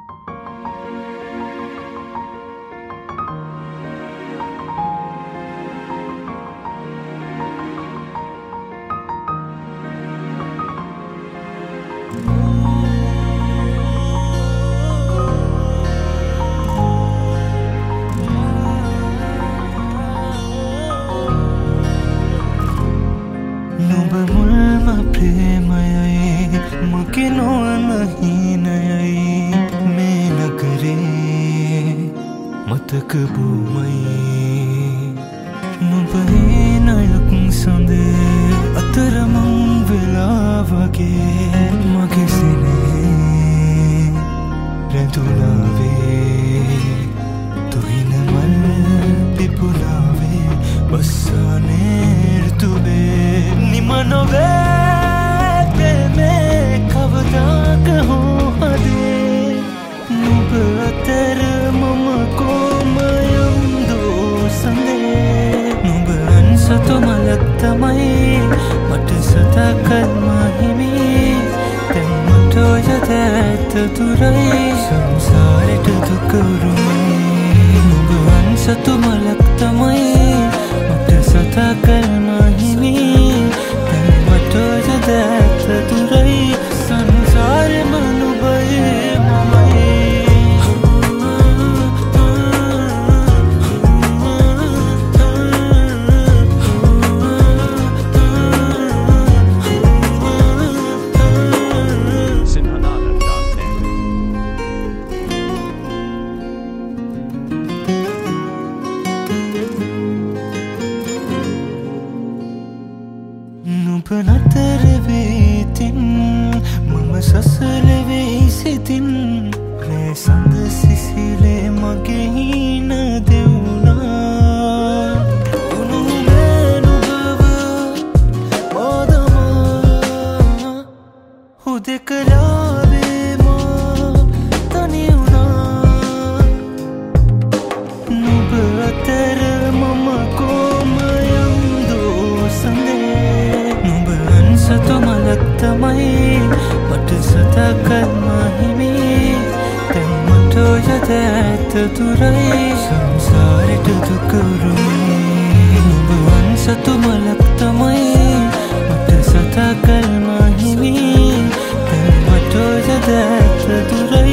මතක බොමයි නුඹේ නයක් සඳේ අතරමං වෙලා වගේ මගේ සිනේ රැඳුලාවේ තුහින මල් පිපුලාවේ බස්සානේ ඍතුවේ නිම නොවේ ප්‍රේමේ කවදාක හෝ හදේ නුඹ අතර මම කොමයම් දෝසඳේ නුඹ අන්සතු මලක් තමයි මට සතකල් මහිමි දැන් මට යද ඇත දුරයි සංසාරෙට දුක උරුමයි නුඹ අන්සතු මලක් තමයි මට සතකල් මහිමි දැන් මට යද ඇත දුරයි සංසාරෙම නුඹයි මමයි නතර වේතින් මම සසල වෙයි සිතින් මේ සඳ සිසිලේ මගේ හින දෙවුනා උනුමෙනුබව ඕදමා හුදෙකලාවේ මා තනි වුණා නුඹ අතර මම කොමයම් දෝසඳේ සතු මලක් තමයි මට සතකල් මහිමි දැන් මට යද ඇත දුරයි සංසාරෙට දුක උරුමයි නුඹ අන්සතු මලක් තමයි මට සතකල් මහිමි දැන් මට යද ඇත දුරයි